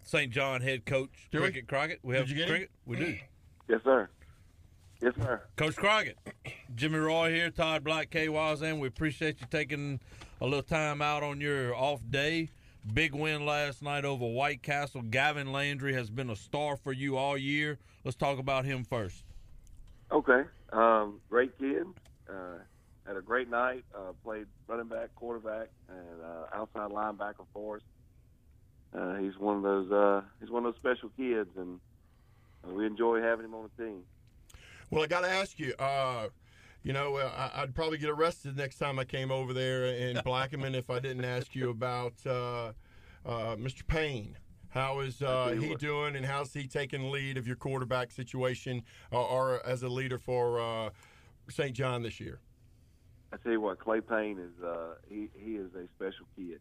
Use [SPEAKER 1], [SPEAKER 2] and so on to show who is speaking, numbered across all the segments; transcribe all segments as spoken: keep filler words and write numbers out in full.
[SPEAKER 1] Saint John head coach,
[SPEAKER 2] Do we?
[SPEAKER 1] Cricket Crockett. We have
[SPEAKER 2] Did you get
[SPEAKER 1] Cricket? We do.
[SPEAKER 3] Yes, sir. Yes, sir.
[SPEAKER 1] Coach Crockett, Jimmy Roy here, Todd Black, Kay Wazan. We appreciate you taking a little time out on your off day. Big win last night over White Castle. Gavin Landry has been a star for you all year. Let's talk about him first.
[SPEAKER 3] Okay. Um, great kid. Uh, had a great night. Uh, played running back, quarterback, and uh, outside linebacker for us. Uh, he's one of those. Uh, he's one of those special kids, and uh, we enjoy having him on the team.
[SPEAKER 2] Well, I got to ask you. Uh, you know, uh, I'd probably get arrested next time I came over there in Plaquemine if I didn't ask you about uh, uh, Mister Payne. How is uh, he what. doing, and how's he taking lead of your quarterback situation, or, or as a leader for uh, Saint John this year?
[SPEAKER 3] I tell you what, Clay Payne is uh, he he is a special kid.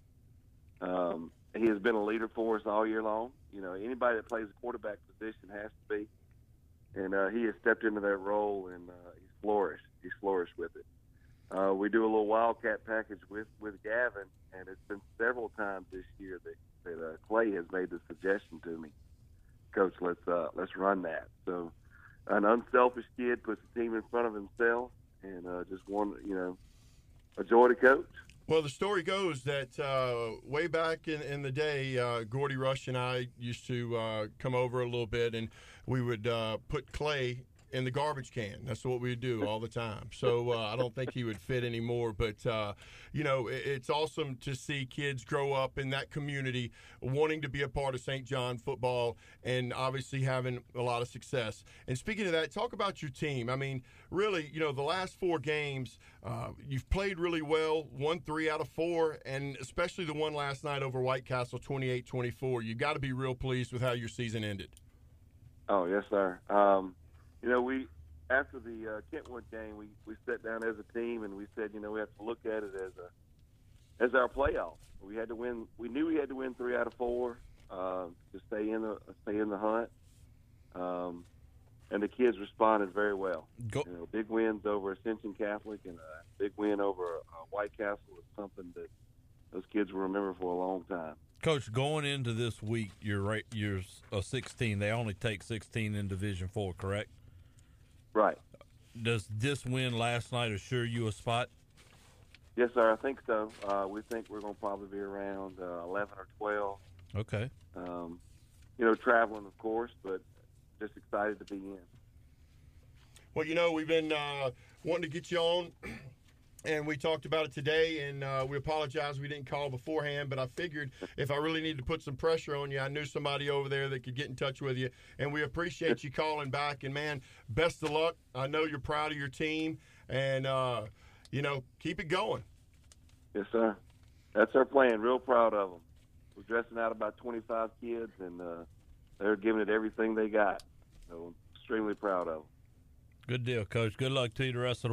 [SPEAKER 3] Um, he has been a leader for us all year long. You know, anybody that plays a quarterback position has to be, and uh, he has stepped into that role, and uh, he's flourished. He's flourished with it. Uh, we do a little wildcat package with, with Gavin, and it's been several times this year that that uh, Clay has made the suggestion to me, Coach, let's uh, let's run that. So, an unselfish kid puts the team in front of himself, and uh, just one, you know, a joy to coach.
[SPEAKER 2] Well, the story goes that uh, way back in, in the day, uh, Gordy Rush and I used to uh, come over a little bit, and we would uh, put Clay in the garbage can. That's what we do all the time. So uh, I don't think he would fit anymore. But, uh, you know, it, it's awesome to see kids grow up in that community wanting to be a part of Saint John football and obviously having a lot of success. And speaking of that, talk about your team. I mean, really, you know, the last four games, uh, you've played really well, won three out of four, and especially the one last night over White Castle, twenty-eight twenty-four. You've got to be real pleased with how your season ended.
[SPEAKER 3] Oh, yes, sir. Um, You know, we after the uh, Kentwood game, we, we sat down as a team and we said, you know, we have to look at it as a as our playoff. We had to win. We knew we had to win three out of four uh, to stay in the stay in the hunt. Um, and the kids responded very well.
[SPEAKER 1] Go.
[SPEAKER 3] You know, big wins over Ascension Catholic and a big win over uh, White Castle is something that those kids will remember for a long time.
[SPEAKER 1] Coach, going into this week, you're right. You're a sixteen. They only take sixteen in Division Four, correct?
[SPEAKER 3] Right.
[SPEAKER 1] Does this win last night assure you a spot?
[SPEAKER 3] Yes, sir. I think so. Uh, we think we're going to probably be around uh, eleven or twelve.
[SPEAKER 1] Okay.
[SPEAKER 3] Um, you know, traveling, of course, but just excited to be in.
[SPEAKER 2] Well, you know, we've been uh, wanting to get you on, and we talked about it today, and uh, we apologize we didn't call beforehand, but I figured if I really needed to put some pressure on you, I knew somebody over there that could get in touch with you, and we appreciate you calling back. And, man, best of luck. I know you're proud of your team, and, uh, you know, keep it going.
[SPEAKER 3] Yes, sir. That's our plan. Real proud of them. We're dressing out about twenty-five kids, and uh, they're giving it everything they got. So extremely proud of them.
[SPEAKER 1] Good deal, Coach. Good luck to you the rest of the